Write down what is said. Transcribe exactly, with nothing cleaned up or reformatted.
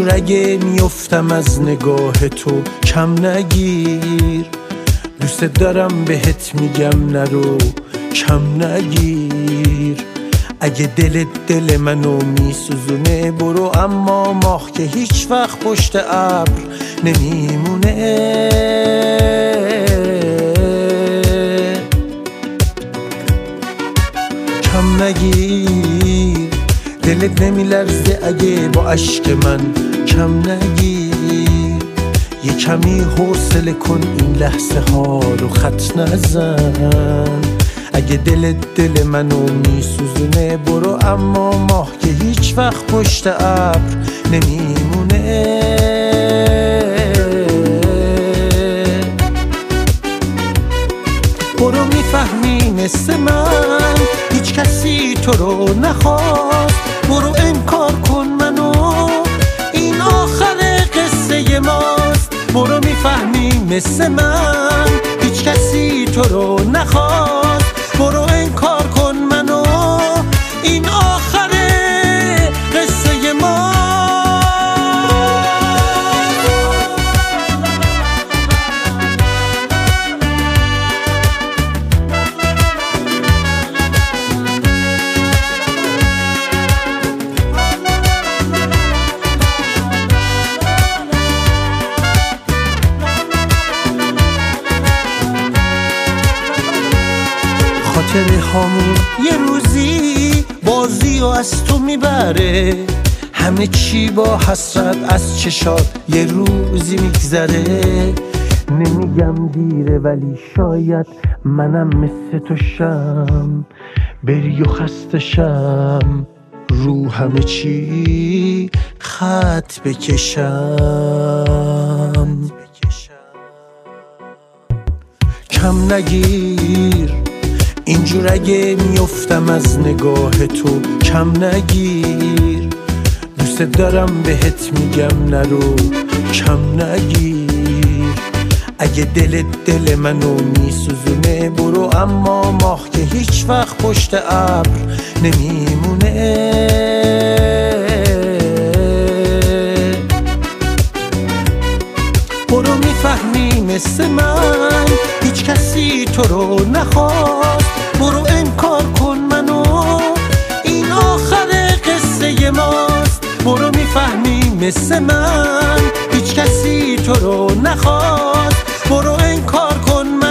اینجور اگه میفتم از نگاه تو کم نگیر، دوست دارم بهت میگم نرو کم نگیر. اگه دلت دل منو میسوزونه برو، اما ماه که هیچ وقت پشت ابر نمیمونه. کم نگیر، دلت نمیلرزه اگه با عشق من کم نگیر. یه کمی حوصله کن این لحظه ها رو خط نزن. اگه دلت دل منو میسوزونه برو، اما ماه که هیچ وقت پشت ابر نمیمونه. برو میفهمی مثل من هیچ کسی تو رو نخواست. برو انکار کن منو، این آخر قصه ماست. برو میفهمی مثل من هیچ کسی تو رو نخواست. برو انکار کن منو، این آخر قصه ما. خاطره هامون یه روزی بازی و از تو میبره. همه چی با حسرت از چشات یه روزی میگذره. نمیگم دیره ولی شاید منم مثل تو شم، بری و خسته شم رو همه چی خط بکشم. کم نگیر، اینجور اگه میفتم از نگاه تو کم نگیر. دوست دارم بهت میگم نرو کم نگیر. اگه دلت دل منو میسوزونه برو، اما ماه که هیچ وقت پشت ابر نمیمونه. برو میفهمی مثل من هیچ کسی تو رو نخواست. برو انکار کن منو، این آخر قصه ماست. برو میفهمی مثل من هیچ کسی تو رو نخواست. برو انکار کن منو.